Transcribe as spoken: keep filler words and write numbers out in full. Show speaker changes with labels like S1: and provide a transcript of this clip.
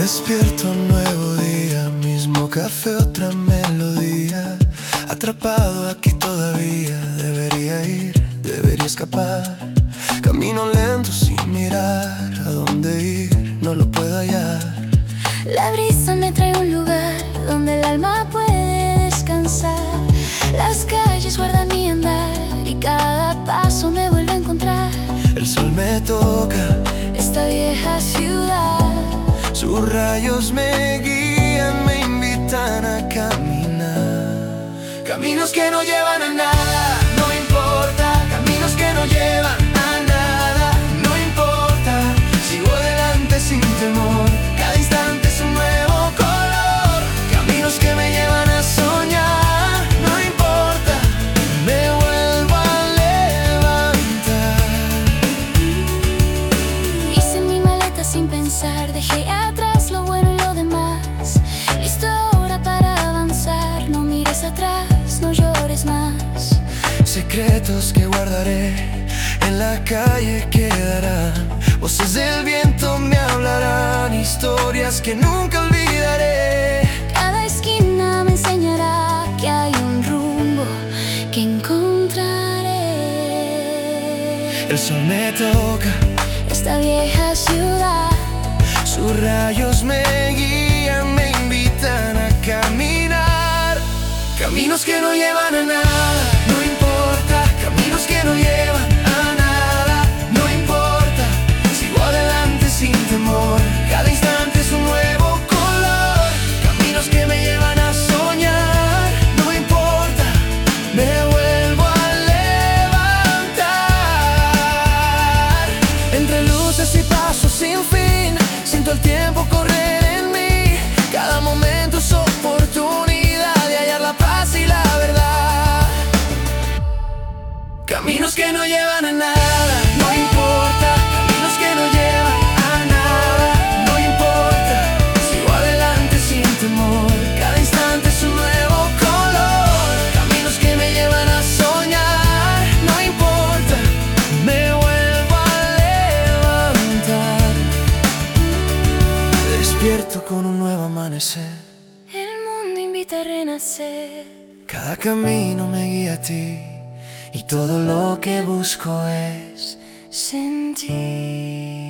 S1: Despierto un nuevo día, mismo café, otra melodía. Atrapado aquí todavía, debería ir, debería escapar. Camino lento sin mirar a dónde ir, no lo puedo hallar.
S2: La brisa me trae a un lugar donde el alma puede descansar. Las calles guardan mi andar y cada paso me vuelve a encontrar.
S1: El sol me toca
S2: esta vieja ciudad.
S1: Sus rayos me guían, me invitan a caminar. Caminos que no llevan a nada, no importa. Caminos que no llevan a nada, no importa. Sigo adelante sin temor, cada instante es un nuevo color. Caminos que me llevan a soñar, no importa. Me vuelvo a levantar.
S2: Hice mi maleta sin pensar, dejé atrás lo bueno y lo demás. Listo ahora para avanzar, no mires atrás, no llores más.
S1: Secretos que guardaré, en la calle quedarán. Voces del viento me hablarán, historias que nunca olvidaré.
S2: Cada esquina me enseñará que hay un rumbo que encontraré.
S1: El sol me toca
S2: esta vieja ciudad.
S1: Sus rayos me guían, me invitan a caminar. Caminos que no llevan a nada, no importa. Caminos que no llevan a nada, no importa. Sigo adelante sin temor, cada instante es un nuevo color. Caminos que me llevan a soñar, no importa. Me vuelvo a levantar. Entre luces y pasos sin fin, siento el tiempo correr en mí. Cada momento es oportunidad de hallar la paz y la verdad. Caminos que no llevan a nada, no importa. Caminos que no llevan a nada, no importa. Sigo adelante sin temor, cada instante es un nuevo color. Caminos que me llevan a soñar, no importa. Me vuelvo a levantar. Despierto con un nuevo amanecer.
S2: El mundo invita a renacer.
S1: Cada camino me guía a ti, y todo lo que busco es
S2: Sentir.